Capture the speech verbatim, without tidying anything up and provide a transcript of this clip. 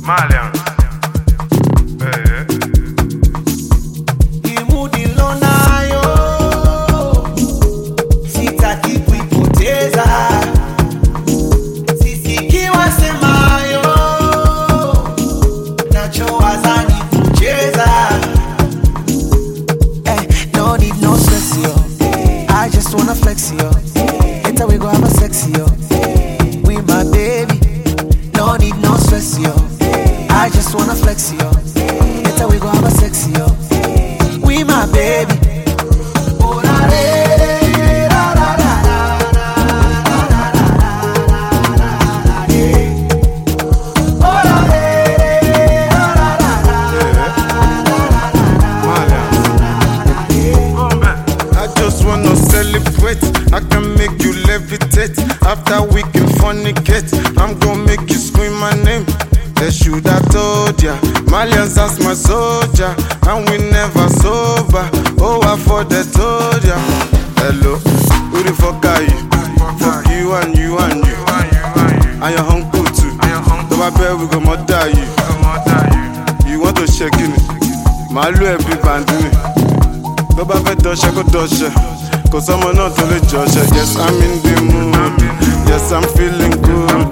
Malian. I just wanna flex yo. Later we go have a sexy yo. We my baby, no need no stress yo. I just wanna flex yo. Later we go have a sexy yo. We my baby. I can make you levitate. After we can fornicate, I'm gonna make you scream my name. They should have told ya, Malians that's my soldier, and we never sober. Oh, I for the told ya. Hello, who the fuck are you? Fuck you and you and you, and your uncle too. So I bet we gon' murder you. You want to shake it? Malu every bandini. Go back and touch, go touch. Cause I'm not only Josh, yes I'm in the mood, yes I'm feeling good.